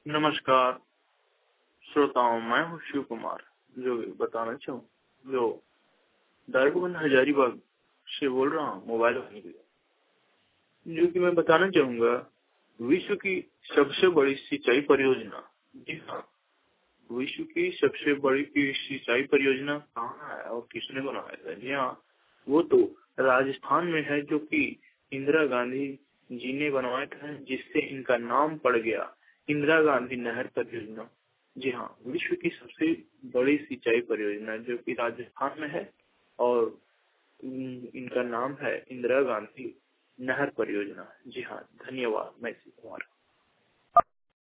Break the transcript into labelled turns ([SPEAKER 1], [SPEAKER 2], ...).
[SPEAKER 1] नमस्कार श्रोताओं, मैं हूँ शिव कुमार जो बताना चाहूँ जो दारूबंद हजारीबाग से बोल रहा हूँ मोबाइल वाले के जो कि मैं बताना चाहूँगा विश्व की सबसे बड़ी सिंचाई परियोजना। जी हाँ, विश्व की सबसे बड़ी सिंचाई परियोजना कहाँ है और किसने बनाया था? जी हाँ, वो तो राजस्थान में है जो कि इंदिरा गांधी जी ने बनवाया था, जिससे इनका नाम पड़ गया इंदिरा गांधी नहर परियोजना। जी हाँ, विश्व की सबसे बड़ी सिंचाई परियोजना जो कि राजस्थान में है और इनका नाम है इंदिरा गांधी नहर परियोजना। जी हाँ, धन्यवाद। मैं शिव कुमार।